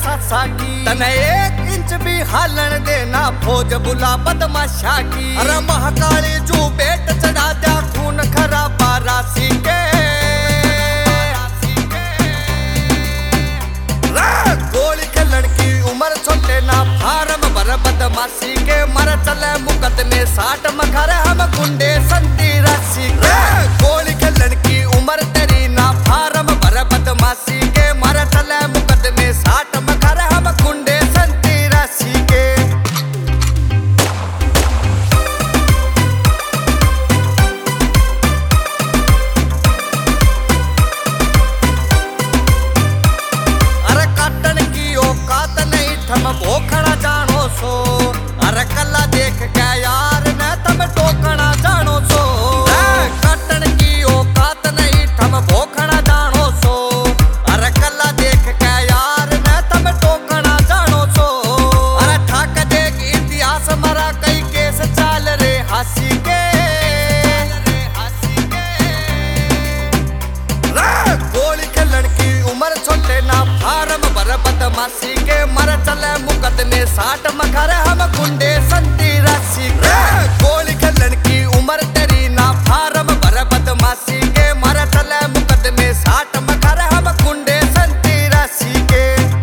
सासा की, तने 1 इंच भी हालन देना फौज बुला बदमाशा की। अरे महाकाली जू बेट चढ़ा दिया खून खराबा राशि के, गोली खेलन की उम्र छोटे ना फार्म भर बदमाशी के। मर चले मुकदमे 60 मखर हम गुंडे संती राशि के। गोली खेलन की उम्र तेरी ना फार्म भर बदमाशी के। मर चले मुकदमे 60 मखर हम गुंडे संती राशि के। अरे काटन की औकात नहीं थम भोखना जानो सो। अरे कला देख के यार न तब टोकना जानो सो। काटन की औकात नहीं थम भोखना जानो सो। अरे कला देख के यार न तब टोकना जानो सो। अरे ठाक देख इतिहास मरा कई केस चाल रे हंसी के। गोली खेलन की उम्र छोटे ना फार्म भर बदमाशी के। मर चले मुकदमे 60 मखर हम गुंडे संती राशि के। गोली खेलन की उम्र तेरी ना फार्म भर बदमाशी के। मर चले मुकदमे 60 मखर हम गुंडे संती राशि के।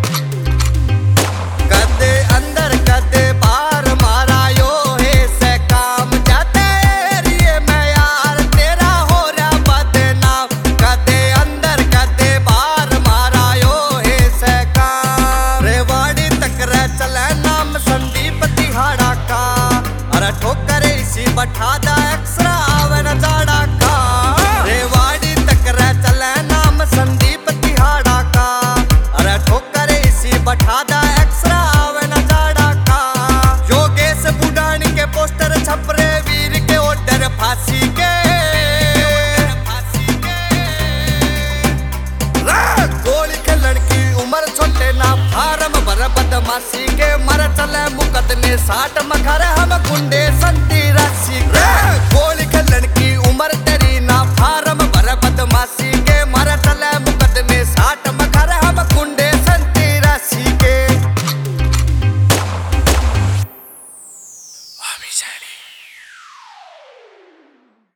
कदे अंदर कदे बाहर मारा यो है से काम जाते एरिए में यार तेरा हो रहा बदनाम। कदे अंदर कदे बाहर मारा यो है से काम। रेवाड़ी तक रे चले नाम संदीप तिहाड़ा का। अरे ठोकर इसी बैठा दा एक्स्ट्रा आवे न जाड़ा का। रेवाड़ी तक रे चले नाम संदीप तिहाड़ा का। अरे ठोकर इसी बैठा दा एक्स्ट्रा आवे न जाड़ा का। योगेश बुढ़ानी के पोस्टर छपरे वीर के ऑर्डर फांसी के। गोली खेलन की उम्र छोटे ना फार्म भर बदमाशी के। मर चले मुकदमे 60 मखर हम गुंडे संती